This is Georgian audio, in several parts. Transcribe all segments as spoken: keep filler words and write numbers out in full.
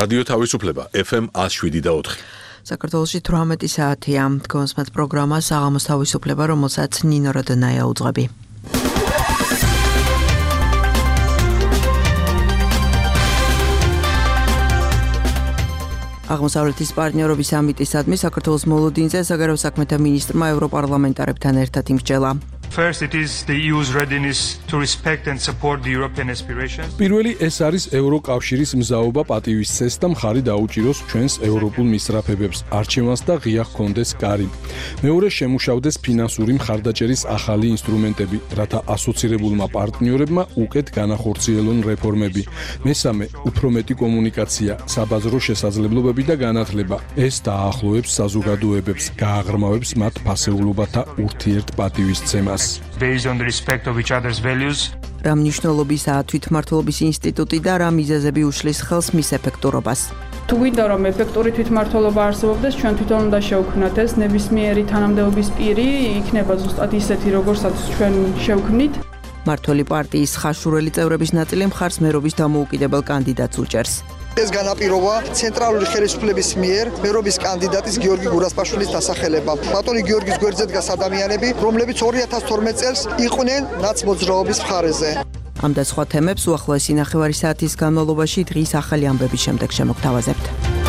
რადიო თავისუფლება ეფ ემ one oh seven და four. საქართველოში თვრამეტი საათია. Დგომსმათ პროგრამა საღამოს თავისუფლება, რომელსაც ნინო როდონაია უძღვები. აღმოსავლეთის პარტნიორობის სამიტისადმი საქართველოს მოლოდინზე საგარეო საქმეთა მინისტრმა ევროპარლამენტარებთან ერთად იმსჯელა. First, it is the E U's readiness to respect and support the European aspirations. პირველი ეს არის ევროკავშირის მზაობა პატივისცეს და მხარი დაუჭიროს ჩვენს ევროპულ მისწრაფებებს, არჩევანს და ღია ჰქონდეს კარი. მეორე, შემუშავდეს ფინანსური მხარდაჭერის ახალი ინსტრუმენტები, რათა ასოცირებულმა პარტნიორებმა უკეთ განახორციელონ რეფორმები. მესამე, უფრო მეტი კომუნიკაცია, საბაზრო შესაძლებლობები და განათლება. ეს დაახლოებს საზოგადოებებს, გააღრმავებს მათ ფასეულობათა ურთიერთპატივისცემას. Based on the respect of each other's values. რა მნიშვნელობისაა თვითმმართველობის ინსტიტუტი და რა მიზეზები უშლის ხელს მის ეფექტურობას. თუ გვინდა რომ ეფექტური თვითმმართველობა არსებობდეს, ჩვენ თვითონ უნდა შევქმნათ ეს ნებისმიერი თანამდებობის პირი, იქნება ზუსტად ისეთი, როგორცაც ჩვენ შევქმნით. მართველი პარტიის ხაშურელი წევრების ნაწილი მხარს მერობის დამოუკიდებელ კანდიდატს უჭერს. ეს განაპირობა ცენტრალური ხელისუფლების მიერ მერობის კანდიდატის გიორგი გურასპაშვილის დასახელება. ბატონი გიორგის გვერდზე დგას ადამიანები, რომლებიც ორი ათას თორმეტ წელს იყვნენ ნაცმოძრაობის მხარეზე. ამ და სხვა თემებს უახლოესი ნახევარი საათის განმავლობაში დღის ახალი ამბების შემდეგ შემოგთავაზებთ.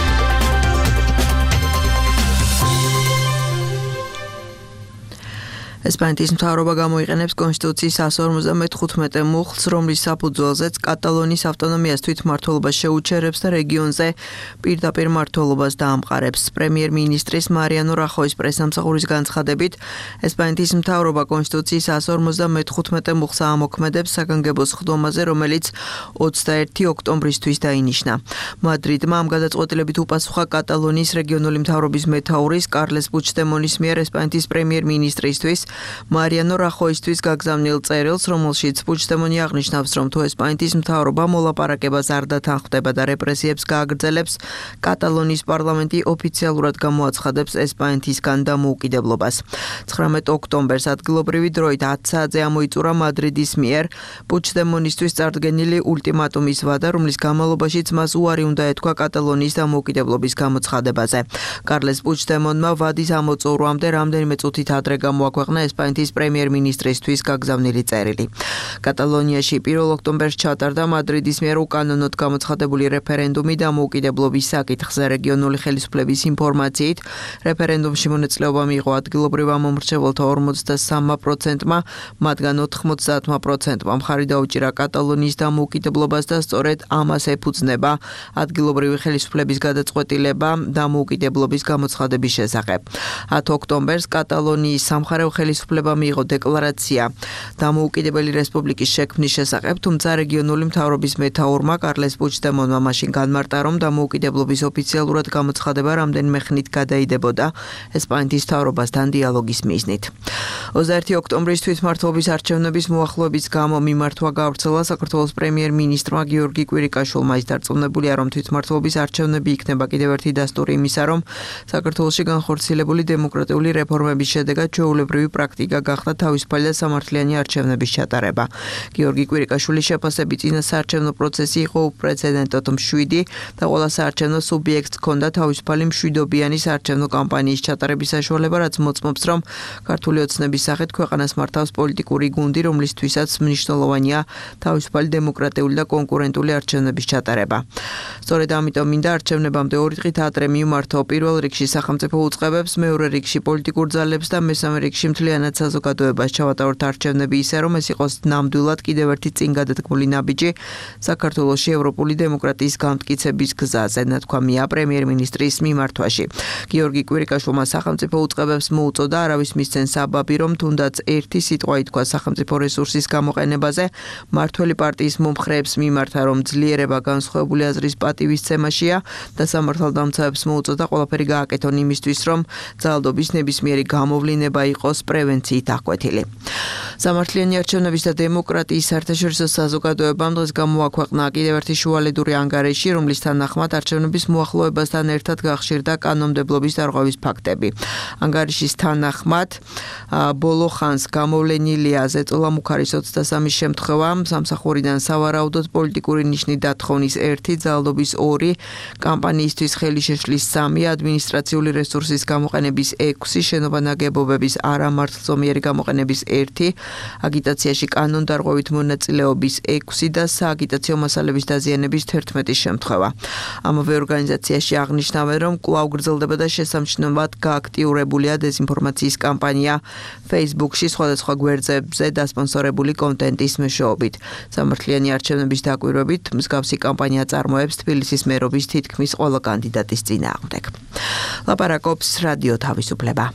ესპანეთის მთავრობა გამოიყენებს კონსტიტუციის one forty-five მუხლს, რომლის საფუძველზეც კატალონიის ავტონომიას თვითმმართველობა შეუჩერებს და რეგიონზე პირდაპირ მმართველობას დაამყარებს. პრემიერ-მინისტრის მარიანო რახოის პრესამსახურის განცხადებით, ესპანეთის მთავრობა კონსტიტუციის one forty-five მუხლს აამოქმედებს საგანგებო სხდომაზე, რომელიც ოცდაერთი ოქტომბრისთვის დაინიშნა. მადრიდმა ამ გადაწყვეტილებით უპასუხა კატალონიის რეგიონული მთავრობის მეთაურის კარლეს პუჩდემონის მიერ ესპანეთის პრემიერ-მინისტრისთვის მარიანო რახოისთვის გაგზავნილ წერილს, რომელშიც პუჩდემონი აღნიშნავს, რომ თუ ესპანეთის მთავრობა მოლაპარაკებას არ დათანხმდება და რეპრესიებს გააგრძელებს, კატალონიის პარლამენტი ოფიციალურად გამოაცხადებს ესპანეთისგან დამოუკიდებლობას. ცხრამეტ ოქტომბერს ადგილობრივი დროით ათ საათზე ამოიწურა მადრიდის მიერ პუჩდემონისთვის წარდგენილი ულტიმატუმის ვადა, რომლის განმავლობაშიც მას უარი უნდა ეთქვა კატალონიის დამოუკიდებლობის გამოცხადებაზე. კარლეს პუჩდემონმა ვადის ამოწურვამდე რამდენიმე წუთით ადრე გამოაქვეყნა ესპანეთის პრემიერ-მინისტრისთვის გაგზავნილი წერილი. კატალონიაში პირველ ოქტომბერს ჩატარდა მადრიდის მიერ უკანონოდ გამოცხადებული რეფერენდუმი დამოუკიდებლობის საკითხზე. რეგიონული ხელისუფლების ინფორმაციით, რეფერენდუმში მონაწილეობა მიიღო ადგილობრივ ამომრჩეველთა ორმოცდასამ პროცენტმა, მათგან ოთხმოცდაათ პროცენტმა მხარი დაუჭირა კატალონიის დამოუკიდებლობას და სწორედ ამას ეფუძნება ადგილობრივი ხელისუფლების გადაწყვეტილება დამოუკიდებლობის გამოცხადების შესახებ. ათ ოქტომბერს კატალონიის სამხარეო ხელისუფლება მიიღო დეკლარაცია დამოუკიდებელი რესპუბლიკის შექმნის შესახებ, თუმცა რეგიონული მთავრობის მეთაურმა კარლეს პუჩდემონმა მაშინ განმარტა, რომ დამოუკიდებლობის ოფიციალურად გამოცხადება რამდენიმე ხნით გადაიდებოდა ესპანეთის მთავრობასთან დიალოგის მიზნით. ოცდაერთი ოქტომბრის თვითმმართველობის არჩევნების მოახლოების გამო მიმართვა გავრცელა საქართველოს პრემიერ-მინისტრმა გიორგი კვირიკაშვილმა. ის დარწმუნებულია, რომ თვითმმართველობის არჩევნები იქნება კიდევ ერთი დასტური იმისა, რომ საქართველოში განხორციელებული დემოკრატიული რეფორმების შედეგად ჩვეულებრივი პრაქტიკა გახდა თავისუფალი და სამართლიანი არჩევნების ჩატარება. გიორგი კვირიკაშვილის შეფასებით წინა საარჩევნო პროცესი იყო უპრეცედენტოდ მშვიდი და ყველა საარჩევნო სუბიექტს ჰქონდა თავისუფალი მშვიდობიანი საარჩევნო კამპანიის ჩატარების საშუალება, რაც მოწმობს, რომ ქართული ოცნების სახით ქვეყანას მართავს პოლიტიკური გუნდი, რომლისთვისაც მნიშვნელოვანია თავისუფალი დემოკრატიული და კონკურენტული არჩევნების ჩატარება. სწორედ ამიტომ მინდა არჩევნებამდე ორი დღით ადრე მიმართო პირველ რიგში სახელმწიფო უწყებებს, მეორე რიგში პოლიტიკურ ძალებს და მესამე რიგში მთლიანად საზოგადოებას ჩავატაროთ არჩევნები ისე, რომ ეს იყოს ნამდვილად კიდევ ერთი წინ გადადგმული ნაბიჯი საქართველოში ევროპული დემოკრატიის გამტკიცების გზაზე, ნათქვა მია პრემიერ-მინისტრის მიმართვაში. გიორგი კვირიკაშვილმა სახელმწიფო უწყებებს მოუწოდა არავის მისცენ საბაბი, რომ თუნდაც ერთი სიტყვა ითქვა სახელმწიფო რესურსის გამოყენებაზე, მართველი პარტიის მომხრეებს მიმართა, რომ ძლიერება განსხვავებული აზრის პატივისცემაშია და სამართალდამცავებს მოუწოდა ყველაფერი გააკეთონ იმისთვის, რომ ძალადობის ნებისმიერი გამოვლინება იყოს პრევენციით აღკვეთილი. სამართლიანი არჩევნების და დემოკრატიის საერთაშორისო საზოგადოებამ დღეს გამოაქვეყნა კიდევ ერთი შუალედური ანგარიში, რომლის თანახმად არჩევნების მოახლოებასთან ერთად გახშირდა კანონმდებლობის დარღვევის ფაქტები. ანგარიშის თანახმად ბოლო ხანს გამოვლენილია ზეწოლა-მუხარის ოცდასამი შემთხვევა, სამსახურიდან სავარაუდოდ პოლიტიკური ნიშნით დათხოვნის ერთი, ძალადობის ორი, კამპანიისთვის ხელი შეშლის სამი, ადმინისტრაციული რესურსის გამოყენების ექვსი, შენობა-ნაგებობების არამართლწომიერი გამოყენების ერთი, აგიტაციაში კანონდარღვევით მონაწილეობის ექვსი და სააგიტაციო მასალების დაზიანების თერთმეტი შემთხვევა. ამავე ორგანიზაციაში აღნიშნავენ, რომ კვლავ გრძელდება და შესამჩნევად გააქტიურებულია დეზინფორმაციის კამპანია Facebook-ში სხვადასხვა გვერდებზე დასპონსორებული კონტენტის მეშვეობით. სამართლიანი არჩევნების დაკვირვებით მსგავსი კამპანია წარმოებს თბილისის მერობის თითქმის ყველა კანდიდატის წინააღმდეგ. ლაპარაკობს რადიო თავისუფლება.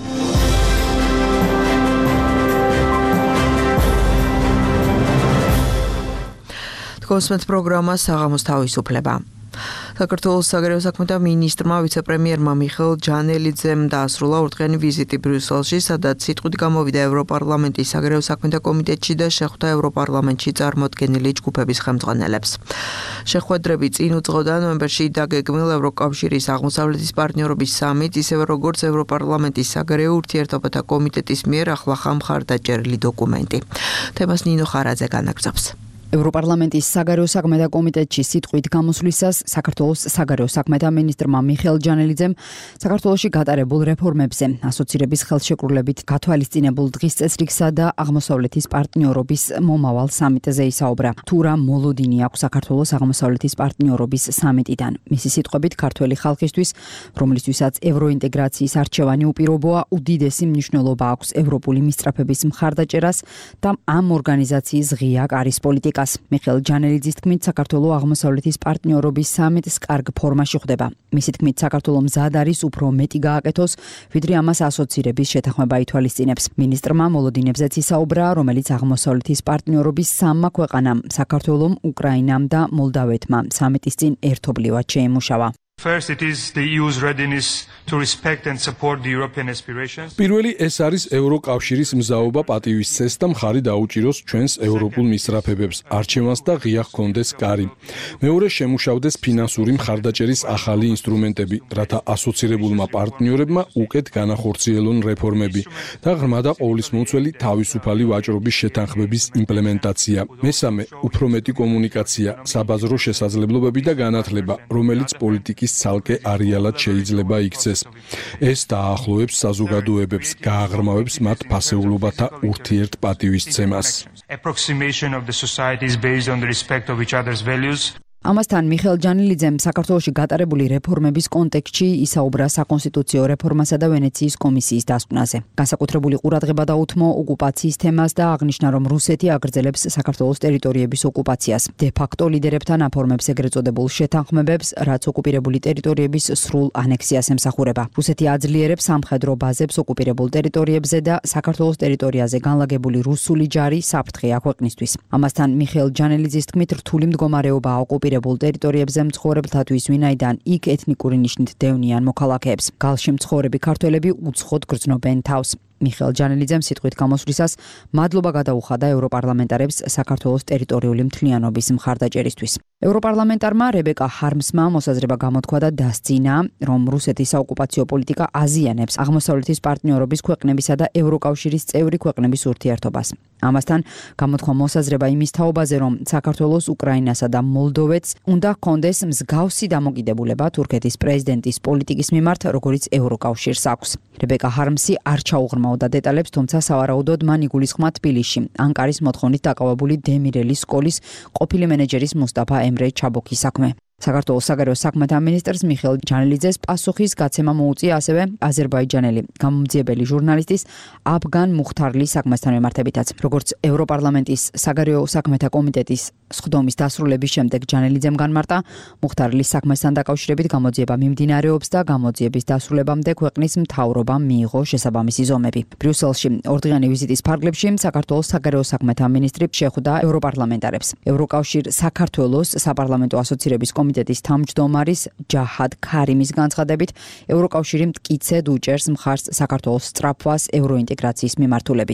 კონსმეთ პროგრამა საღამოს თავისუფლება. საქართველოს საგარეო საქმეთა მინისტრმა ვიცე-პრემიერმა მიხეილ ჯანელიძემ დაასრულა ორდღიანი ვიზიტი ბრიუსელში, სადაც სიტყვით გამოვიდა ევროპარლამენტის საგარეო საქმეთა კომიტეტში და შეხვდა ევროპარლამენტში წარმოდგენილი ჯგუფების ხელმძღვანელებს. შეხვედრები წინ უძღოდა ნოემბერში დაგეგმილ ევროკავშირის აღმოსავლეთის პარტნიორობის სამიტს, ისევე როგორც ევროპარლამენტის საგარეო ურთიერთობათა კომიტეტის მიერ ახლახან მხარდაჭერილი დოკუმენტი. თემას ნინო ხარაძე განაგრძობს. ევროპარლამენტის საგარეო საქმეთა კომიტეტში სიტყვით გამოსვლისას საქართველოს საგარეო საქმეთა მინისტრმა მიხეილ ჯანელიძემ საქართველოში გატარებულ რეფორმებზე, ასოცირების ხელშეკრულებით გათვალისწინებულ დღის წესრიგსა და აღმოსავლეთის პარტნიორობის მომავალ სამიტზე ისაუბრა. თუ რა მოლოდინი აქვს საქართველოს აღმოსავლეთის პარტნიორობის სამიტიდან. მისი სიტყვებით ქართველი ხალხისთვის, რომლისთვისაც ევროინტეგრაციის არჩევანი უპირობოა, უდიდესი მნიშვნელობა აქვს ევროპული მისწრაფების მხარდაჭერას და ამ ორგანიზაციის ღია კარის პოლიტიკას. მიხეილ ჯანელიძის თქმით, საქართველოს აღმოსავლეთის პარტნიორობის სამიტს კარგ ფორმაში ხვდება. მისი თქმით, საქართველოს მზად არის უფრო მეტი გააკეთოს, ვიდრე ამას ასოცირების შეთანხმება ითვალისწინებს. მინისტრმა მოლოდინებზეც ისაუბრა, რომელიც აღმოსავლეთის პარტნიორობის სამმა ქვეყანამ, საქართველომ, უკრაინამ და მოლდავეთმა სამიტის წინ ერთობლივად შეიმუშავა. First, it is the E U's readiness to respect and support the European aspirations. პირველი ეს არის ევროკავშირის მზაობა პატივისცეს და მხარი დაუჭიროს ჩვენს ევროპულ მისწრაფებებს, არჩევანს და ღია ჰქონდეს კარი. მეორე, შემუშავდეს ფინანსური მხარდაჭერის ახალი ინსტრუმენტები, რათა ასოცირებულმა პარტნიორებმა უკეთ განახორციელონ რეფორმები და ღრმა და ყოვლისმომცველი თავისუფალი ვაჭრობის შეთანხმების იმპლემენტაცია. მესამე, უფრო მეტი კომუნიკაცია, საბაზრო შესაძლებლობები და განათლება, რომელიც პოლიტიკის ცალკე არეალად შეიძლება იქცეს. ეს დაახლოებს საზოგადოებებს, გააღრმავებს მათ ფასეულობათა ურთიერთპატივისცემას. Approximation of the societies based on the respect of each other's values. ამასთან მიხეილ ჯანელიძემ საქართველოში გატარებული რეფორმების კონტექსტში ისაუბრა საკონსტიტუციო რეფორმასა და ვენეციის კომისიის დასკვნაზე. განსაკუთრებული ყურადღება დაუთმო ოკუპაციის თემას და აღნიშნა, რომ რუსეთი აგრძელებს საქართველოს ტერიტორიების ოკუპაციას. დე-ფაქტო ლიდერებთან აფორმებს ეგრეთ წოდებულ შეთანხმებებს, რაც ოკუპირებული ტერიტორიების სრულ ანექსიას ემსახურება. რუსეთი აძლიერებს სამხედრო ბაზებს ოკუპირებულ ტერიტორიებზე და საქართველოს ტერიტორიაზე განლაგებული რუსული ჯარი საფრთხეა ქვეყნისთვის. ამასთან მიხეილ ჯანელიძის თქმით, რთული მდგომარეობა ოკუპირებულ ტერიტორიებზე მცხოვრებლთათვის, ვინაიდან იქ ეთნიკური ნიშნით დევნიან მოქალაქეებს. გალში მცხოვრები ქართველები უცხოდ გრძნობენ თავს. მიხეილ ჯანელიძემ სიტყვით გამოსვლისას მადლობა გადაუხადა ევროპარლამენტარებს საქართველოს ტერიტორიული მთლიანობის მხარდაჭერისთვის. ევროპარლამენტარმა რებეკა ჰარმსმა მოსაზრება გამოთქვა და დასძინა, რომ რუსეთის საოკუპაციო პოლიტიკა აზიანებს აღმოსავლეთის პარტნიორობის ქვეყნებისა და ევროკავშირის წევრი ქვეყნების ურთიერთობას. ამასთან გამოთქვა მოსაზრება იმის თაობაზე, რომ საქართველოს, უკრაინასა და მოლდოვეთს უნდა ჰქონდეს მსგავსი დამოკიდებულება თურქეთის პრეზიდენტის პოლიტიკის მიმართ, როგორიც ევროკავშირს აქვს. რებეკა ჰარმსი არ ჩაუღრმაოდა დეტალებს, თუმცა სავარაუდოდ მან იგულისხმა თბილისში ანკარის მოთხოვნით დაკავებული დემირელის სკოლის ყოფილი მენეჯერის მუსტაფა ემრე ჩაბოქის საქმე. საქართველოს საგარეო საქმეთა მინისტრს მიხეილ ჯანელიძეს პასუხის გაცემა მოუწია ასევე აზერბაიჯანელი გამომძიებელი ჟურნალისტის აფგან მუხთარლის საქმესთან მიმართებითაც. როგორც ევროპარლამენტის საგარეო საქმეთა კომიტეტის სხდომის დასრულების შემდეგ ჯანელიძემ განმარტა, მუხთარლის საქმესთან დაკავშირებით გამოძიება მიმდინარეობს და გამოძიების დასრულებამდე ქვეყნის მთავრობამ მიიღო შესაბამისი ზომები. ბრიუსელში ორდღიანი ვიზიტის ფარგლებში საქართველოს საგარეო საქმეთა მინისტრი შეხვდა ევროპარლამენტარებს. ევროკავშირ საქართველოს საპარლამენტო ასოცირების კომიტეტის თავმჯდომარის ჯაჰად ქარიმის განცხადებით, ევროკავშირი მტკიცედ უჭერს მხარს საქართველოს სწრაფვას ევროინტეგრაციის მიმართულებით.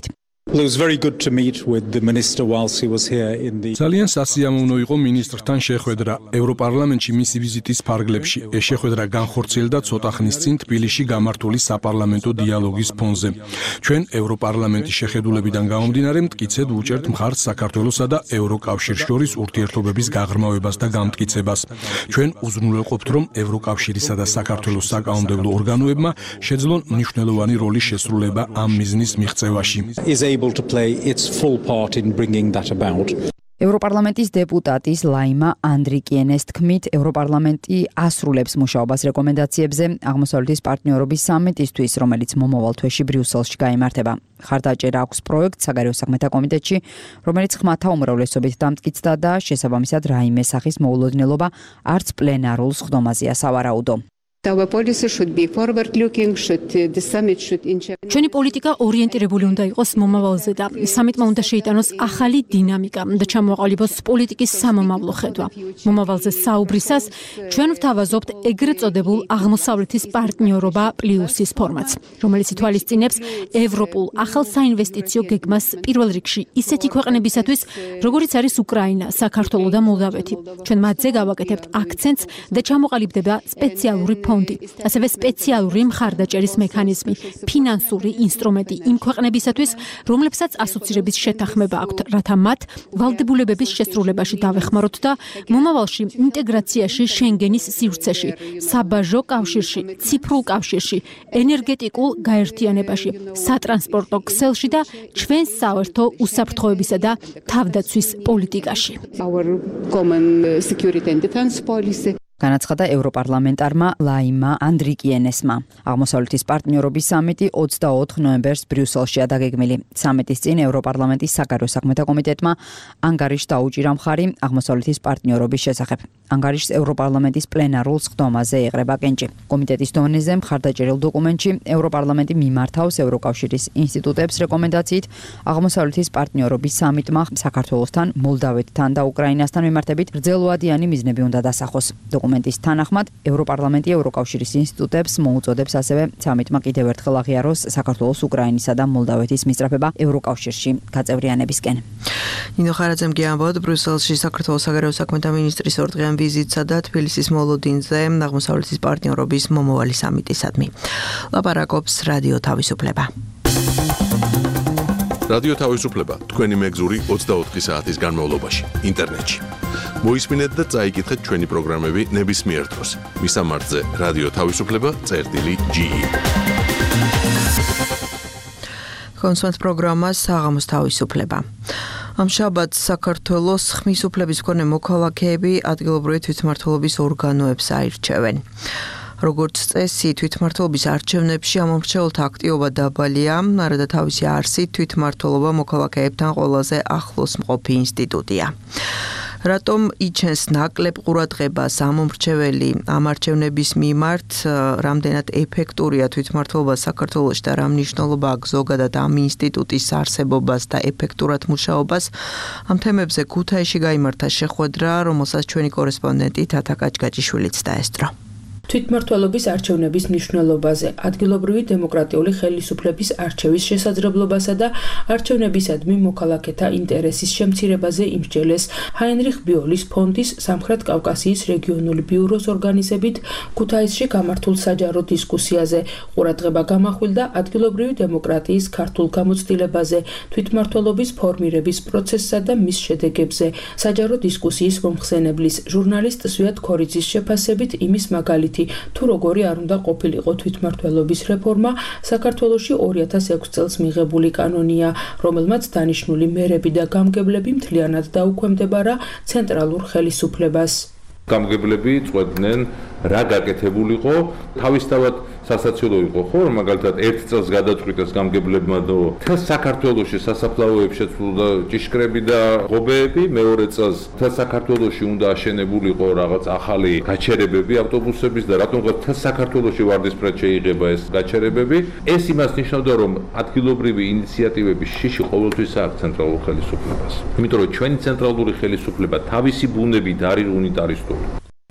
Well, it was very good to meet with the minister whilst he was here in the ძალიან სასიამოვნო იყო მინისტრთან შეხვედრა ევროპარლამენტში მისი ვიზიტის ფარგლებში. ეს შეხვედრა განხორციელდა ცოტა ხნის წინ თბილისში გამართული საპარლამენტო დიალოგის ფონზე. ჩვენ ევროპარლამენტის შეხედულებიდან გამომდინარე მტკიცედ უჭერთ მხარს საქართველოსა და ევროკავშირს შორის ურთიერთობების გაღრმავებას და გამტკიცებას. ჩვენ უზრუნველყოფთ, რომ ევროკავშირისა და საქართველოს საკანონმდებლო ორგანოებმა შეძლონ მნიშვნელოვანი როლის შესრულება ამ მიზნის მიღწევაში. able to play its full part in bringing that about. ევროპარლამენტის დეპუტატის ლაიმა ანდრიკიენეს თქმით, ევროპარლამენტი ასრულებს მუშაობას რეკომენდაციებზე აღმოსავლეთის პარტნიორობის სამიტისთვის, რომელიც მომავალ თვეში ბრიუსელში გაიმართება. ხარდაჭერა აქვს პროექტ საგარეო საქმეთა კომიტეტში, რომელიც ხმათა უმრავლესობით დამტკიცდა და შესაბამისად რაიმე სახის მოულოდნელობა არც პლენარულ სხდომაზეა სავარაუდო. Our policy should be forward looking, should the summit should inject. ჩვენი პოლიტიკა ორიენტირებული უნდა იყოს მომავალზე და სამიტმა უნდა შეიტანოს ახალი დინამიკა და ჩამოაყალიბოს პოლიტიკის სამომავლო ხედვა. მომავალზე საუბრისას ჩვენ ვთავაზობთ ეგრეთ წოდებულ აღმოსავლეთის პარტნიორობა პლუსის ფორმატს, რომელიც ითვალისწინებს ევროპულ ახალ საინვესტიციო გეგმას პირველ რიგში ისეთი ქვეყნებისათვის, როგორიც არის უკრაინა, საქართველო და მოლდავეთი. ჩვენ მათზე გავაკეთებთ აქცენტს და ჩამოყალიბდება სპეციალური ფონდი, ასევე სპეციალური მხარდაჭერის მექანიზმი, ფინანსური ინსტრუმენტი იმ ქვეყნებისათვის, რომლებსაც ასოცირების შეთანხმება აქვთ, რათა მათ ვალდებულებების შესრულებაში დავეხმაროთ და მომავალში ინტეგრაციაში შენგენის სივრცეში, საბაჟო კავშირში, ციფრულ კავშირში, ენერგეტიკულ გაერთიანებაში, სატრანსპორტო ქსელში და ჩვენს საერთო უსაფრთხოებისა და თავდაცვის პოლიტიკაში. Our common security and defense policy. განაცხადა ევროპარლამენტარმა ლაიმა ანდრიკიენესმა. აღმოსავლეთის პარტნიორობის სამიტი ოცდაოთხ ნოემბერს ბრიუსელშია დაგეგმილი. სამიტის წინ ევროპარლამენტის საგარეო საქმეთა კომიტეტმა ანგარიშს დაუჭირა მხარი აღმოსავლეთის პარტნიორობის შესახებ. ანგარიშს ევროპარლამენტის პლენარულ სხდომაზე ეყრება კენჭი. კომიტეტის დონეზე მხარდაჭერილ დოკუმენტში ევროპარლამენტი მიმართავს ევროკავშირის ინსტიტუტებს რეკომენდაციით აღმოსავლეთის პარტნიორობის სამიტმა საქართველოსთან, მოლდავეთთან და უკრაინასთან მიმართებით გრძელვადიანი მიზნები უნდა დასახოს. დოკუმენტის თანახმად ევროპარლამენტი ევროკავშირის ინსტიტუტებს მოუწოდებს ასევე სამიტმა კიდევ ერთხელ აღიაროს საქართველოს, უკრაინისა და მოლდავეთის მისწრაფება ევროკავშირში გაწევრიანებისკენ. ნინო ხარაძემ გიამბობთ ბრიუსელში საქართველოს საგარეო საქმეთა მინისტრის ორდღიან ვიზიტსა და თბილისის მოლოდინზე აღმოსავლეთის პარტნიორობის მომავალი სამიტისადმი. ლაპარაკობს რადიო თავისუფლება. რადიო თავისუფლება თქვენი მეგზური ოცდაოთხი საათის განმავლობაში ინტერნეტში. მოისმინეთ და წაიკითხეთ ჩვენი პროგრამები ნებისმიერ დროს. მისამართზე რადიო თავისუფლება წერტილი ჯი. კონსულტ პროგრამა საღამოს თავისუფლება. ამ შაბათს საქართველოს ხმის უფლების მქონე მოქალაქეები ადგილობრივი თვითმმართველობის ორგანოებს აირჩევენ. როგორც წესი, თვითმმართველობის არჩევნებში ამომრჩეველთა აქტივობა დაბალია, არადა თავისი არსით თვითმმართველობა მოქალაქეებთან ყველაზე ახლოს მყოფი ინსტიტუტია. რატომ იჩენს ნაკლებ ყურადღებას ამომრჩეველი ამ არჩევნების მიმართ, რამდენად ეფექტურია თვითმმართველობა საქართველოში და რა მნიშვნელობა აქვს ზოგადად ამ ინსტიტუტის არსებობას და ეფექტურად მუშაობას, ამ თემებზე ქუთაისში გაიმართა შეხვედრა, რომელსაც ჩვენი კორესპონდენტი თათა კაჭკაჭიშვილიც დაესწრო. თვითმმართველობის არჩევნების მნიშვნელობაზე, ადგილობრივი დემოკრატიული ხელისუფლების არჩევის შესაძლებლობასა და არჩევნებისადმი მოქალაქეთა ინტერესის შემცირებაზე იმსჯელეს ჰაინრიხ ბიოლის ფონდის სამხრეთ კავკასიის რეგიონული ბიუროს ორგანიზებით ქუთაისში გამართულ საჯარო დისკუსიაზე. ყურადღება გამახვილდა ადგილობრივი დემოკრატიის ქართულ გამოცდილებაზე, თვითმმართველობის ფორმირების პროცესსა და მის შედეგებზე. საჯარო დისკუსიის მომხსენებლის ჟურნალისტ ზვიად ქორიძის შეფასებით იმის მაგალითი თუ როგორი არ უნდა ყოფილიყო თვითმმართველობის რეფორმა, საქართველოში ორი ათას ექვსი წელს მიღებული კანონია, რომელმაც დანიშნული მერები და გამგებლები მთლიანად დაუქვემდებარა ცენტრალურ ხელისუფლებას. გამგებლები წვედნენ რა გაკეთებულიყო, თავისთავად სასაცილო იყო ხო, მაგალითად ერთ წელს გადაწყვიტეს გამგებლებმა და მთელ საქართველოში სასაფლაოებში შეცვლოდა ჭიშკრები და ღობეები, მეორე წელს მთელ საქართველოში უნდა აშენებულიყო რაღაც ახალი გაჩერებები ავტობუსების და რატომღაც მთელ საქართველოში ვარდისფრად შეიღება ეს გაჩერებები. ეს იმას ნიშნავდა, რომ ადგილობრივი ინიციატივების შიში ყოველთვის აქვს ცენტრალურ ხელისუფლებას. იმიტომ რომ ჩვენი ცენტრალური ხელისუფლება თავისი ბუნებით არის უნიტარისტული.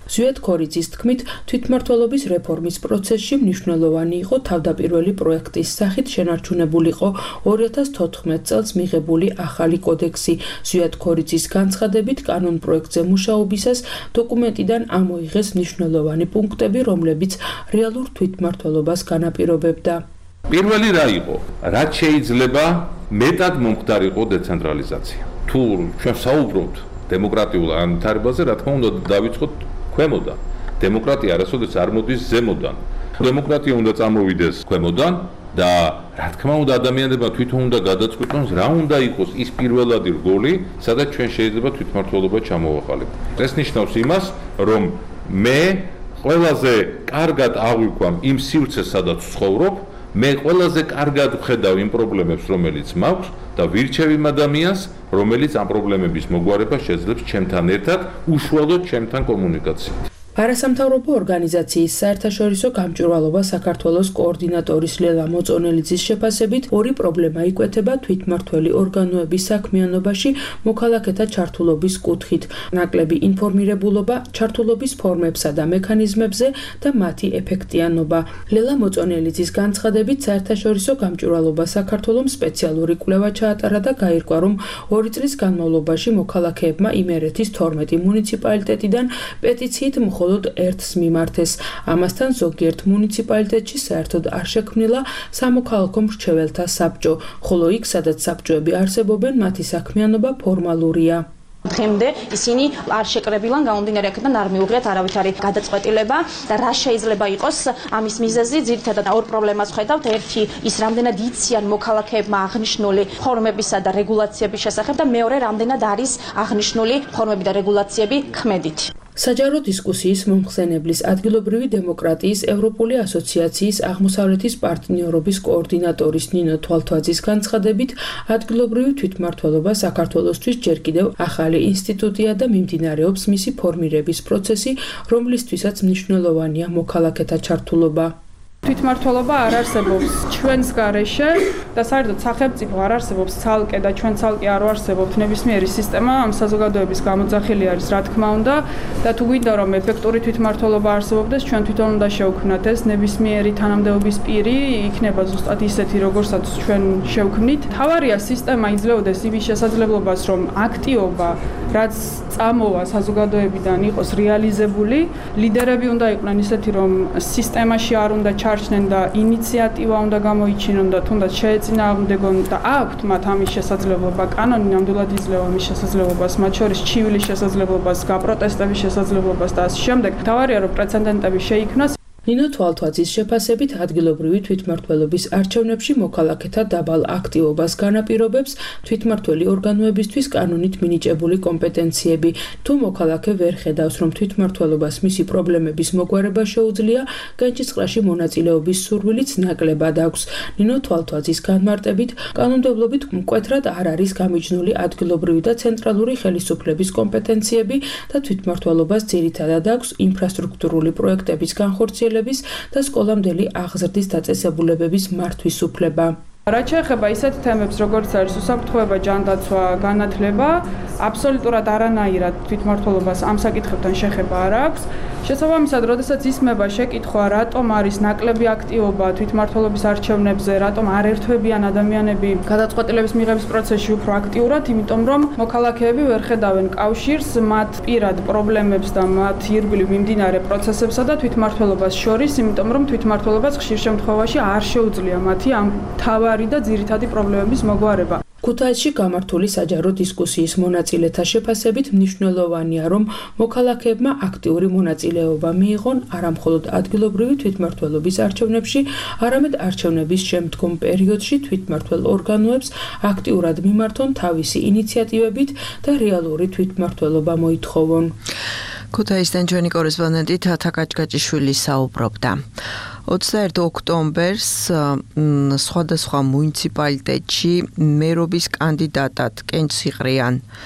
ზვიად ქორიძის თქმით, თვითმმართველობის რეფორმის პროცესში მნიშვნელოვანი იყო თავდაპირველი პროექტის სახით შენარჩუნებულიყო ორი ათას თოთხმეტ წელს მიღებული ახალი კოდექსი. ზვიად ქორიძის განცხადებით, კანონ პროექტზე მუშაობისას დოკუმენტიდან ამოიღეს მნიშვნელოვანი პუნქტები, რომლებიც რეალურ თვითმმართველობას განაპირობებდა. პირველი რა იყო? რაც შეიძლება მეტად მომხდარიყო დეცენტრალიზაცია. თუ ჩვენ საუბრობთ დემოკრატიულ განვითარებაზე, რა თქმა უნდა, დავიწყოთ ქვემოდან. დემოკრატია არასოდეს არ მოდის ზემოდან. დემოკრატია უნდა წამოვიდეს ქვემოდან და რა თქმა უნდა ადამიანებმა თვითონ უნდა გადაწყვიტონ რა უნდა იყოს ის პირველადი რგოლი, სადაც ჩვენ შეიძლება თვითმმართველობა ჩამოვაყალიბოთ. ეს ნიშნავს იმას, რომ მე ყველაზე კარგად აღვიქვამ იმ სივრცეს, სადაც ვცხოვრობ, მე ყველაზე კარგად ვხედავ იმ პრობლემებს, რომელიც მაქვს და ვირჩევ იმ ადამიანს, რომელიც ამ პრობლემების მოგვარებას შეძლებს ჩემთან ერთად, უშუალოდ ჩემთან კომუნიკაციით. არასამთავრობო ორგანიზაციის საერთაშორისო გამჭვირვალობა საქართველოს კოორდინატორის ლელა მოწონელიძის შეფასებით, ორი პრობლემა იკვეთება თვითმმართველი ორგანოების საქმიანობაში მოქალაქეთა ჩართულობის კუთხით: ნაკლები ინფორმირებულობა ჩართულობის ფორმებსა და მექანიზმებზე და მათი ეფექტიანობა. ლელა მოწონელიძის განცხადებით, საერთაშორისო გამჭვირვალობა საქართველოს სპეციალური კვლევა ჩაატარა და გაირკვა, რომ ორი წლის განმავლობაში მოქალაქეებმა იმერეთის თორმეტი მუნიციპალიტეტიდან პეტიციით მხოლოდ ერთს მიმართეს. ამასთან ზოგიერთ მუნიციპალიტეტში საერთოდ არ შექმნილა სამოქალაქო მრჩეველთა საბჭო, ხოლო იქ, სადაც საბჭოები არსებობენ, მათი საქმიანობა ფორმალურია. დღემდე ისინი არ შეკრებილან გამომდინარე აქედან არ მიუღიათ არავითარი გადაწყვეტილება და რა შეიძლება იყოს ამის მიზეზი. ძირითადად ორ პრობლემას ხედავთ. ერთი ის რამდენად იციან მოქალაქეებმა აღნიშნული ფორმებისა და რეგულაციების შესახებ და მეორე რამდენად არის აღნიშნული ფორმები და რეგულაციები ქმედით. საჯარო დისკუსიის მომხსენებლის ადგილობრივი დემოკრატიის ევროპული ასოციაციის აღმოსავლეთის პარტნიორობის კოორდინატორის ნინო თვალთვაძის განცხადებით, ადგილობრივი თვითმმართველობა საქართველოსთვის ჯერ კიდევ ახალი ინსტიტუტია და მიმდინარეობს მისი ფორმირების პროცესი, რომლისთვისაც მნიშვნელოვანია მოქალაქეთა ჩართულობა. თვითმმართველობა არ არსებობს ჩვენს გარეშე და საერთოდ სახელმწიფო არ არსებობს ცალკე და ჩვენ ცალკე არ ვარსებობთ. ნებისმიერი სისტემა ამ საზოგადოების გამოძახილი არის, რა თქმა უნდა, და თუ გვინდა რომ ეფექტური თვითმმართველობა არსებობდეს, ჩვენ თვითონ უნდა შევქმნათ ეს ნებისმიერი თანამდებობის პირი, იქნება ზუსტად ისეთი, როგორცაც ჩვენ შევქმნით. თავარია სისტემა იძლეოდეს იმის შესაძლებლობას, რომ აქტიობა, რაც წამოვა საზოგადოებიდან იყოს რეალიზებული, ლიდერები უნდა იყვნენ ისეთი, რომ სისტემაში არ უნდა ჩარჩნენ და ინიციატივა უნდა გამოიჩინონ და თუნდაც შეეწინააღმდეგონ და აქვთ მათ ამის შესაძლებლობა. კანონი ნამდვილად იძლევა ამის შესაძლებლობას, მათ შორის ჩივილის შესაძლებლობას, გაპროტესტების შესაძლებლობას და ასე შემდეგ. თავარია რომ პრეცედენტები შეიქმნას. ნინო თვალთვაძის შეფასებით, ადგილობრივი თვითმმართველობის არჩევნებში მოქალაქეთა დაბალ აქტივობას განაპირობებს თვითმმართველი ორგანოებისთვის კანონით მინიჭებული კომპეტენციები. თუ მოქალაქე ვერ ხედავს, რომ თვითმმართველობას მისი პრობლემების მოგვარება შეუძლია, განჭისყრაში მონაწილეობის სურვილიც ნაკლებად აქვს. ნინო თვალთვაძის განმარტებით, კანონმდებლობით მკვეთრად არ არის გამიჯნული ადგილობრივი და ცენტრალური ხელისუფლების კომპეტენციები და თვითმმართველობას ძირითადად აქვს ინფრასტრუქტურული პროექტების განხორციელება და სკოლამდელი აღზრდის დაწესებულებების მართვის უფლება. რაც შეეხება ისეთ თემებს, როგორც არის უსაფრთხოება, ჯანდაცვა, განათლება, აბსოლუტურად არანაირად თვითმმართველობას ამ საკითხებთან შეხება არ აქვს. შესაბამისად, როდესაც ისმება შეკითხვა, რატომ არის ნაკლები აქტივობა თვითმმართველობის არჩევნებზე, რატომ არ ერთვებიან ადამიანები გადაწყვეტილების მიღების პროცესში უფრო აქტიურად, იმიტომ რომ მოქალაქეები ვერ ხედავენ კავშირს მათ პირად პრობლემებს და მათ ირგვლივ მიმდინარე პროცესებსა და თვითმმართველობას შორის, იმიტომ რომ თვითმმართველობას ხშირ შემთხვევაში არ შეუძლია მათი ამ თავი და ძირითადი პრობლემების მოგვარება. ქუთაისში გამართული საჯარო დისკუსიის მონაწილეთა შეფასებით მნიშვნელოვანია, რომ მოქალაქეებმა აქტიური მონაწილეობა მიიღონ არა მხოლოდ ადგილობრივი თვითმმართველობის არჩევნებში, არამედ არჩევნების შემდგომ პერიოდში თვითმმართველ ორგანოებს აქტიურად მიმართონ თავისი ინიციატივებით და რეალური თვითმმართველობა მოითხოვონ. ქუთაისიდან ჩვენი კორესპონდენტი თათა კაჭკაჭიშვილი საუბრობდა. ოცდაერთი ოქტომბერს სხვადასხვა მუნიციპალიტეტში მერობის კანდიდატად კენჭს იყრიან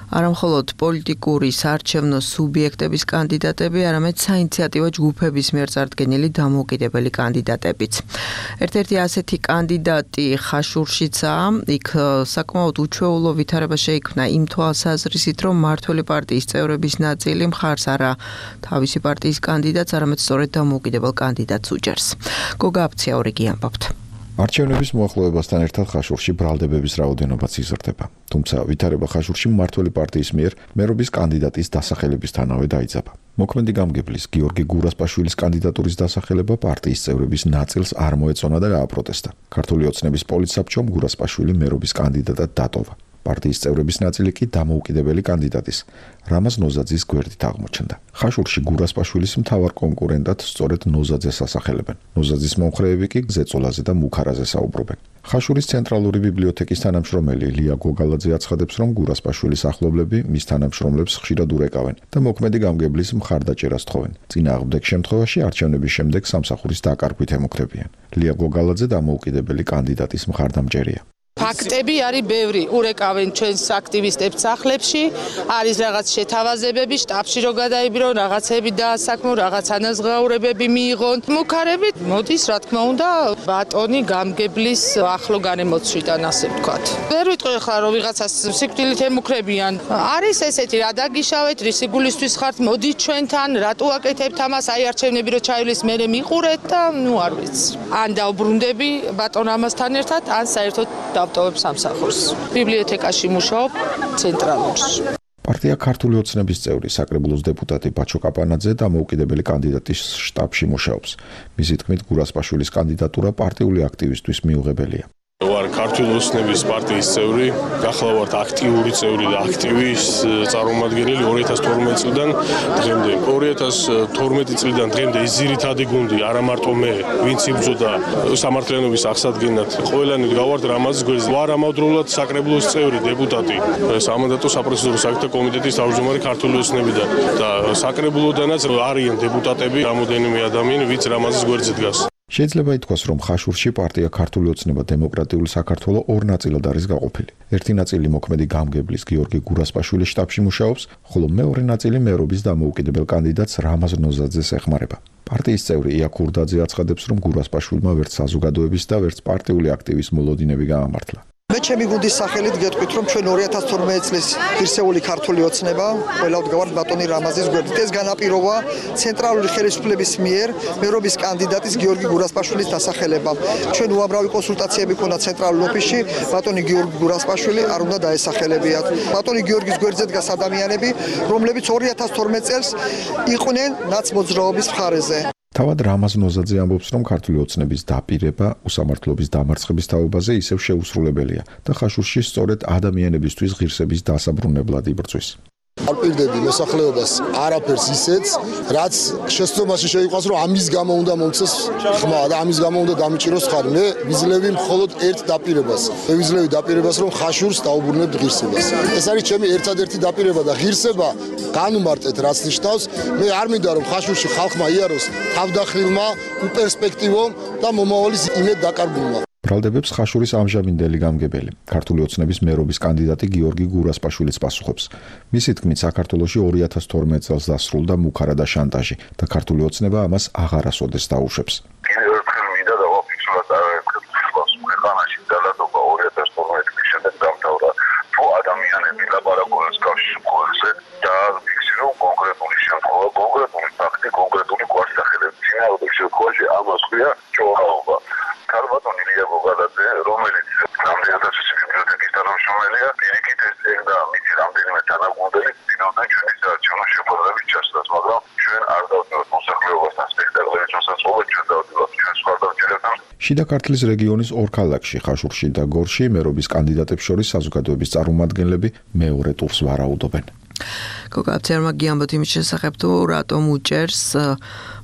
არა მხოლოდ პოლიტიკური საარჩევნო სუბიექტების კანდიდატები, არამედ საინიციატივო ჯგუფების მიერ წარდგენილი დამოუკიდებელი კანდიდატებიც. ერთ-ერთი ასეთი კანდიდატი ხაშურშიცაა, იქ საკმაოდ უჩვეულო ვითარება შეიქმნა იმ თვალსაზრისით, რომ მმართველი პარტიის წევრების ნაწილი მხარს არა თავისი პარტიის კანდიდატს, არამედ სწორედ დამოუკიდებელ კანდიდატს უჭერს. გოგა აფციაურიგი ამბობთ. არჩევნების მოახლოებასთან ერთად ხაშურში ბრალდებების რაოდენობაც იზრდება. თუმცა ვითარება ხაშურში მმართველი პარტიის მიერ მერობის კანდიდატის დასახელებისთანავე დაიძაბა. მოქმედი გამგებლის გიორგი გურასპაშვილის კანდიდატურის დასახელება პარტიის წევრების ნაწილს არ მოეწონა და გააპროტესტა. ქართული ოცნების პოლიტსაბჭომ გურასპაშვილი მერობის კანდიდატად დატოვა. პარტიის წევრების ნაწილი კი დამოუკიდებელი კანდიდატის რამაზ ნოზაძის გვერდით აღმოჩნდა. ხაშურში გურასპაშვილის მთავარ კონკურენტად სწორედ ნოზაძეს ასახელებენ. ნოზაძის მომხრეები კი ზეწოლაზე და მუქარაზე საუბრობენ. ხაშურის ცენტრალური ბიბლიოთეკის თანამშრომელი ლია გოგალაძე აცხადებს, რომ გურასპაშვილის ახლობლები მის თანამშრომლებს ხშირად ურეკავენ და მოქმედი გამგებლის მხარდაჭერას თხოვენ. წინააღმდეგ შემთხვევაში არჩევნების შემდეგ სამსახურის დაკარგვით ემუქრებიან. ლია გოგალაძე დამოუკიდებელი კანდიდატის მხარდამჭერია. ფაქტები არის ბევრი, ურეკავენ ჩვენს აქტივისტებს სახლებში, არის რაღაც შეთავაზებები, შტაბში რო გადაიბირო, რაღაცები დაასაქმო, რაღაც ანაზღაურებები მიიღონ. მუქარებით მოდის, რა თქმა უნდა, ბატონი გამგებლის ახლო განემოცვიდან, ასე ვთქვათ. ვერ ვიტყვი ხარ, რომ ვიღაცას სიკვდილით ემუქრებიან. არის ესეთი, რა დაგიშავეთ, რისი გულისთვის ხართ, მოდით ჩვენთან, რატო აკეთებთ ამას, აი არჩევნები რო ჩაივლის, მერე მიყურეთ და ნუ არ ვიცი. ან დაუბრუნდები ბატონ ამასთან ერთად, ან საერთოდ ავტოვებ სამსახურს. ბიბლიოთეკაში მუშაობ ცენტრალურში. პარტია ქართული ოცნების წევრი საკრებულოს დეპუტატი ბაჩო კაპანაძე დამოუკიდებელი კანდიდატის შტაბში მუშაობს. მისი თქმით, გურასპაშვილის კანდიდატურა პარტიული აქტივისტვის მიუღებელია. ვარ ქართული ოცნების პარტიის წევრი, გახლავართ აქტიური წევრი და აქტივის წარმომადგენელი ორი ათას თორმეტი წლიდან დღემდე. ორი ათას თორმეტი წლიდან დღემდე ის ძირითადი გუნდი, არა მარტო მე, ვინც იბრძოდა სამართლიანობის აღსადგენად, ყველანი გავართ რამაზის გვერდზე. ვარ ამავდროულად საკრებულოს წევრი, დეპუტატი, სამანდატო საპროცედურო საკითხთა კომიტეტის თავმჯდომარე ქართული ოცნებიდან და საკრებულოდანაც არიან დეპუტატები, რამოდენიმე ადამიანი, ვინც რამაზის გვერდზე დგას. შეიძლება ითქვას, რომ ხაშურში პარტია ქართული ოცნება დემოკრატიული საქართველო ორ ნაწილად არის გაყოფილი. ერთი ნაწილი მოქმედი გამგებლის გიორგი გურასპაშვილის შტაბში მუშაობს, ხოლო მეორე ნაწილი მერობის დამოუკიდებელ კანდიდატს რამაზ ნოზაძეს ეხმარება. პარტიის წევრი ია ქურდაძე აცხადებს, რომ გურასპაშვილმა ვერც საზოგადოების და ვერც პარტიული აქტივის მოლოდინები გაამართლა. მე ჩემი გუნდის სახელით გეტყვით, რომ ჩვენ ორი ათას თორმეტი წლის ღირსეული ქართული ოცნება ყველა ვდგავართ ბატონი რამაზის გვერდით. ეს განაპირობა ცენტრალური ხელისუფლების მიერ მერობის კანდიდატის გიორგი გურასპაშვილის დასახელებამ. ჩვენ უამრავი კონსულტაციები ქონდა ცენტრალურ ოფისში, ბატონი გიორგი გურასპაშვილი არ უნდა დაესახელებიათ. ბატონი გიორგის გვერდზე დგას ადამიანები, რომლებიც ორი ათას თორმეტი წელს იყვნენ ნაცმოძრაობის მხარეზე. თავად რამაზ ნოზაძე ამბობს, რომ ქართული ოცნების დაპირება უსამართლობის დამარცხების თაობაზე ისევ შეუსრულებელია და ხაშურში სწორედ ადამიანებისთვის ღირსების დასაბრუნებლად იბრძვის. არ პირდები მოსახლეობას არაფერს ისეც, რაც შეცდომაში შეიყვანს, რომ ამის გამო უნდა მომცეს ხმა და ამის გამო უნდა დამიჭიროს ხარი. მე ვიძლევი მხოლოდ ერთ დაპირებას. მე ვიძლევი დაპირებას, რომ ხაშურს დაუბრუნებთ ღირსებას. ეს არის ჩემი ერთადერთი დაპირება და ღირსება განუმარტეთ, რაც ნიშნავს, მე არ მინდა რომ ხაშურში ხალხმა იაროს თავდახილმა, უპერსპექტივომ და მომავალის იმედ დაკარგულმა. ბრალდებებს ხაშურის ამჟამინდელი გამგებელი, ქართული ოცნების მერობის კანდიდატი გიორგი გურასპაშვილიც პასუხობს. მისი თქმით, საქართველოში ორი ათას თორმეტი წელს დასრულდა მუქარა და შანტაჟი და ქართული ოცნება ამას აღარასოდეს დაუშვებს. კიდევ ერთხელ მინდა დავაფიქსიროთ არაერთხელ ქვეყანაში ძალადობა ორი ათას თორმეტი წლის შემდეგ დამთავრდა. თუ ადამიანები ლაბორატორიის კავშირში ხოლმე დააფიქსირო კონკრეტული შემთხვევა, კონკრეტული ფაქტი, კონკრეტული გვარსახელები. წინააღმდეგ შემთხვევაში ამას ქვია ჭორაობა. ქალბატონი ლია გოგალაძე, რომელიც რამდენადაც ბიბლიოთეკის თანამშრომელია, პირიქით ეძებდა მისი რამდენიმე თანაგუნდელი, წინავდა ჩვენი საარჩევნო შეხვედრების ჩასვლას, მაგრამ ჩვენ არ დავდივართ მოსახლეობასთან სპექტაკლების მოსაწყობად, ჩვენ დავდივართ ჩვენს მხარდამჭერებთან. შიდა ქართლის რეგიონის ორ ქალაქში, ხაშურში და გორში, მერობის კანდიდატებს შორის საზოგადოების წარმომადგენლები მეორე ტურს ვარაუდობენ. გოგაცერმა გიამბოთ იმის შესახებ, თუ რატომ უჭერს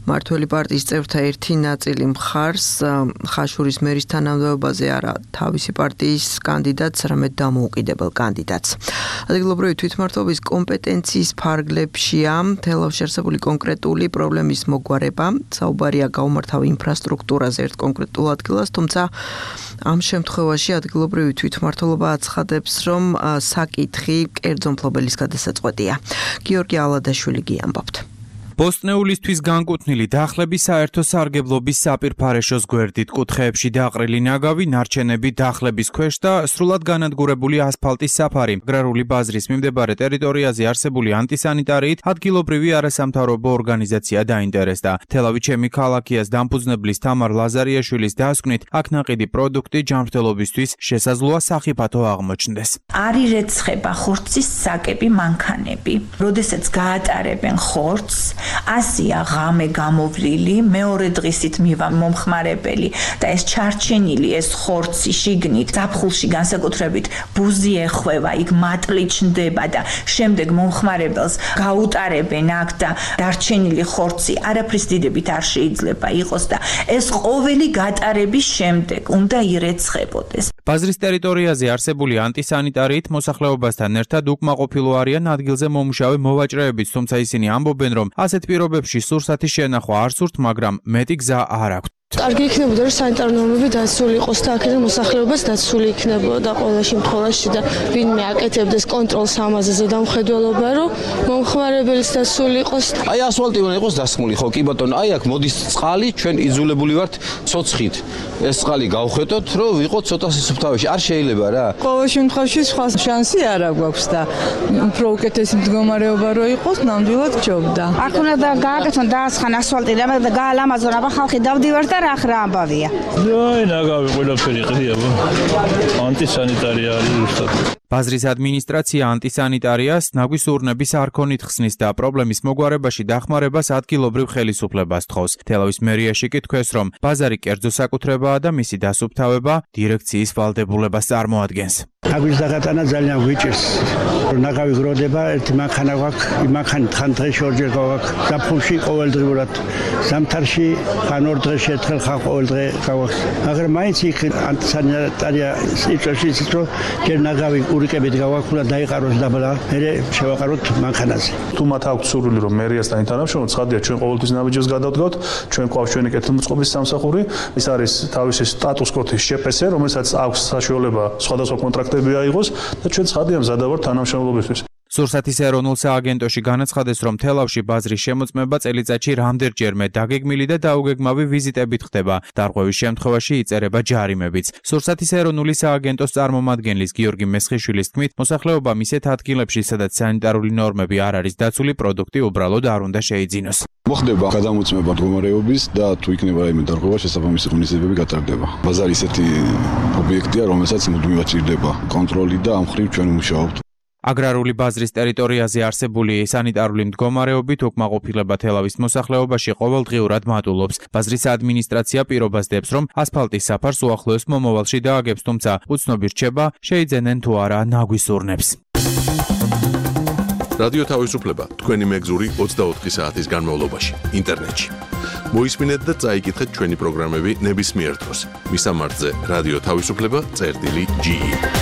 მართველი პარტიის წევრთა ერთი ნაწილი მხარს ხაშურის მერის თანამდებობაზე არა თავისი პარტიის კანდიდატს, არამედ დამოუკიდებელ კანდიდატს. ადგილობრივი თვითმმართველობის კომპეტენციის ფარგლებშია თელავში არსებული კონკრეტული პრობლემის მოგვარება, საუბარია გაუმართავ ინფრასტრუქტურაზე ერთ კონკრეტულ ადგილას, თუმცა ამ შემთხვევაში ადგილობრივი თვითმმართველობა აცხადებს, რომ საკითხი კერძო მფლობელის გადასაწყვეტია. გიორგი ალადაშვილი გიამბობთ. ბოსტნეულისთვის განკუთვნილი დახლების საერთო სარგებლობის საპირფარეშოს გვერდით კუთხეებში დაყრილი ნაგავი, ნარჩენები დახლების ქვეშ და სრულად განადგურებული ასფალტის საფარი. აგრარული ბაზრის მიმდებარე ტერიტორიაზე არსებული ანტისანიტარიით ადგილობრივი არასამთავრობო ორგანიზაცია დაინტერესდა. თელავი ჩემი ქალაქიას დამფუძნებლის თამარ ლაზარიაშვილის დასკვნით, აქ ნაყიდი პროდუქტი ჯანმრთელობისთვის შესაძლოა სახიფათო აღმოჩნდეს. არ ირეცხება ხორცის საკები მანქანები. როდესაც გაატარებენ ხორცს, ასია ღამე გამოვლილი, მეორე დღისით მივა მომხმარებელი და ეს ჩარჩენილი ეს ხორცი შიგნით ზაფხულში განსაკუთრებით ბუზი ეხვევა, იქ მატლი ჩნდება და შემდეგ მომხმარებელს გაუტარებენ აქ და დარჩენილი ხორცი არაფრის დიდებით არ შეიძლება იყოს და ეს ყოველი გატარების შემდეგ უნდა ირეცხებოდეს. ბაზრის ტერიტორიაზე არსებული ანტისანიტარიით მოსახლეობასთან ერთად უკმაყოფილო არიან ადგილზე მომუშავე მოვაჭრეებიც, თუმცა ისინი ამბობენ, რომ ასეთ პირობებში სურსათის შენახვა არ სურთ, მაგრამ მეტი გზა არ აქვთ. კარგი იქნებოდა, რომ სანიტარული ნორმები დაცული იყოს და აქედან მოსახლეობას დაცული იქნებოდა ყოველ შემთხვევაში და ვინმე აკეთებდეს კონტროლს ამაზე ზედამხედველობა, რომ მომხმარებელიც დაცული იყოს. აი ასფალტი უნდა იყოს დასმული, ხო კი ბატონო, აი აქ მოდის წყალი, ჩვენ იძულებული ვართ ცოცხით. ეს წყალი გავხეტოთ, რომ ვიყოთ ცოტა სისუფთავეში. არ შეიძლება რა. ყოველ შემთხვევაში სხვა შანსი არ აქვს და უფრო უკეთესი მდგომარეობა რო იყოს, ნამდვილად ჯობდა. აქ უნდა გააკეთონ დაასხან ასფალტი და გაალამაზონ, აბა ხალხი დავდივართ და რა ხრა ამბავია. აი ნაგავი ყველაფერი ყრია. ანტისანიტარია არის უბრალოდ. ბაზრის ადმინისტრაცია ანტისანიტარიას ნაგვის ურნების არქონით ხსნის და პრობლემის მოგვარებაში დახმარებას ადგილობრივ ხელისუფლებას თხოვს. თელავის მერიაში კი თქვეს, რომ ბაზარი კერძო საკუთრებაა და მისი დასუფთავება დირექციის ვალდებულებას წარმოადგენს. ნაგვის დაგატანა ძალიან გვიჭირს. ნაგავი გროდება, ერთი მანქანა გვაქვს, იმ მანქანით ხან დღეში ორჯერ გავაქვს, ზაფხულში ყოველდღიურად, ზამთარში ხან ორ დღეში ერთხელ ხან ყოველ დღე გავაქვს. მაგრამ მაინც იქ ანტისანიტარია სიტუაცია ის რომ ჯერ ნაგავი ურიკებით გავაქვს, უნდა დაიყაროს დაბლა, მერე შევაყაროთ მანქანაზე. თუ მათ აქვს სურვილი რომ მერიასთან ითანამშრომლოთ, ცხადია ჩვენ ყოველთვის ნაბიჯებს გადავდგავთ, ჩვენ გვაქვს ჩვენი კეთილმოწყობის სამსახური, ის არის თავისი სტატუს-კვოს შეპესე, რომელსაც აქვს საშუალება სხვადასხვა კონტრაქტები აიღოს და ჩვენ ცხადია მზადა ვართ თანამშრომლობისთვის. სურსათის ეროვნულ სააგენტოში განაცხადეს, რომ თელავში ბაზრის შემოწმება წელიწადში რამდენჯერმე დაგეგმილი და დაუგეგმავი ვიზიტებით ხდება. დარღვევის შემთხვევაში იწერება ჯარიმებიც. სურსათის ეროვნული სააგენტოს წარმომადგენლის გიორგი მესხიშვილის თქმით, მოსახლეობამ ისეთ ადგილებში, სადაც სანიტარული ნორმები არ არის დაცული, პროდუქტი უბრალოდ არ უნდა შეიძინოს. მოხდება გადამოწმება მდგომარეობის და თუ იქნება რაიმე დარღვევა, შესაბამისი ღონისძიებები გატარდება. ბაზარი ისეთი ობიექტია, რომელსაც მუდმივად ჭირდება კონტროლი და ამ მხრივ ჩვენ ვმუშაობთ. აგრარული ბაზრის ტერიტორიაზე არსებული სანიტარული მდგომარეობით უკმაყოფილება თელავის მოსახლეობაში ყოველდღიურად მატულობს. ბაზრის ადმინისტრაცია პირობას დებს, რომ ასფალტის საფარს უახლოეს მომავალში დააგებს, თუმცა უცნობი რჩება, შეიძენენ თუ არა ნაგვის ურნებს. რადიო თავისუფლება თქვენი მეგზური ოცდაოთხი საათის განმავლობაში ინტერნეტში. მოისმინეთ და წაიკითხეთ ჩვენი პროგრამები ნებისმიერ დროს. მისამართზე რადიო თავისუფლება წერტილი ჯი.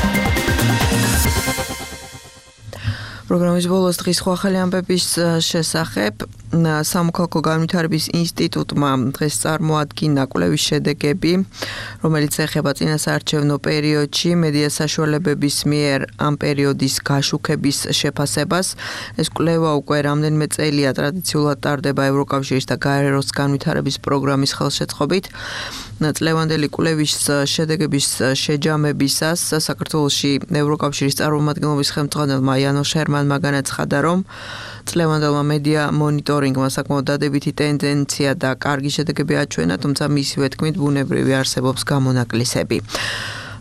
პროგრამის ბოლოს დღის სხვა ახალი ამბების შესახებ სამოქალაქო განვითარების ინსტიტუტმა დღეს წარმოადგინა კვლევის შედეგები, რომელიც ეხება წინასაარჩევნო პერიოდში მედია საშუალებების მიერ ამ პერიოდის გაშუქების შეფასებას. ეს კვლევა უკვე რამდენიმე წელია ტრადიციულად ტარდება ევროკავშირის და გაეროს განვითარების პროგრამის ხელშეწყობით. წლევანდელი კვლევის შედეგების შეჯამებისას საქართველოში ევროკავშირის წარმომადგენლობის ხელმძღვანელმა იანო შერმანმა განაცხადა, რომ წლევანდელმა მედია მონიტორინგმა საკმაოდ დადებითი ტენდენცია და კარგი შედეგები აჩვენა, თუმცა მისივე თქმით ბუნებრივი არსებობს გამონაკლისები.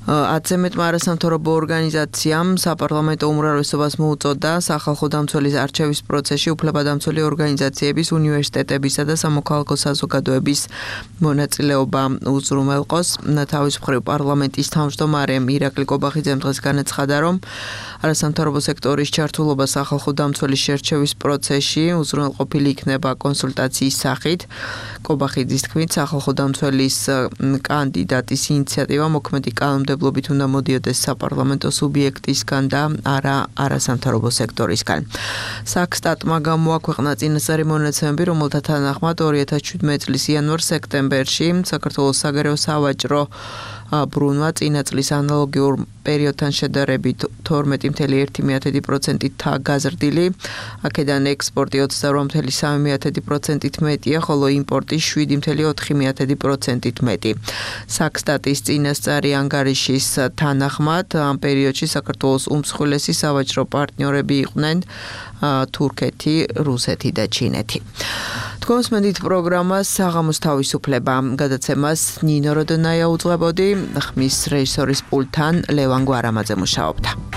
ათზე მეტმა არასამთავრობო ორგანიზაციამ საპარლამენტო უმრავლესობას მოუწოდა სახალხო დამცველის არჩევის პროცესში უფლებადამცველი ორგანიზაციების, უნივერსიტეტებისა და სამოქალაქო საზოგადოების მონაწილეობა უზრუნველყოს. თავის მხრივ პარლამენტის თავმჯდომარე ირაკლი კობახიძემ დღეს განაცხადა, რომ არასამთავრობო სექტორის ჩართულობა სახალხო დამცველის შერჩევის პროცესში უზრუნველყოფილი იქნება კონსულტაციის სახით. კობახიძის თქმით, სახალხო დამცველის კანდიდატის ინიციატივა მოქმედი კანონმდებლობით უნდა მოდიოდეს საპარლამენტო სუბიექტისგან და არა არასამთავრობო სექტორისგან. საქსტატმა გამოაქვეყნა წინასწარი მონაცემები, რომელთა თანახმად ორი ათას შვიდმეტი წლის იანვარ-სექტემბერში საქართველოს საგარეო სავაჭრო ბრუნვა წინა წლის ანალოგიურ პერიოდთან შედარებით თორმეტი კoma ერთი პროცენტით გაზრდილი, აქედან ექსპორტი ოცდარვა კoma სამი პროცენტით მეტია, ხოლო იმპორტი შვიდი კoma ოთხი პროცენტით მეტი. საქსტატის წინასწარი ანგარიშის თანახმად ამ პერიოდში საქართველოს უმსხვილესი სავაჭრო პარტნიორები იყვნენ თურქეთი, რუსეთი და ჩინეთი. თქვენს მედით პროგრამას საღამოს თავისუფლება გადაცემას ნინო როდონაია უძღვებოდი, ხმის რეჟისორის პულტთან ლევან გვარამაძე მუშაობდა.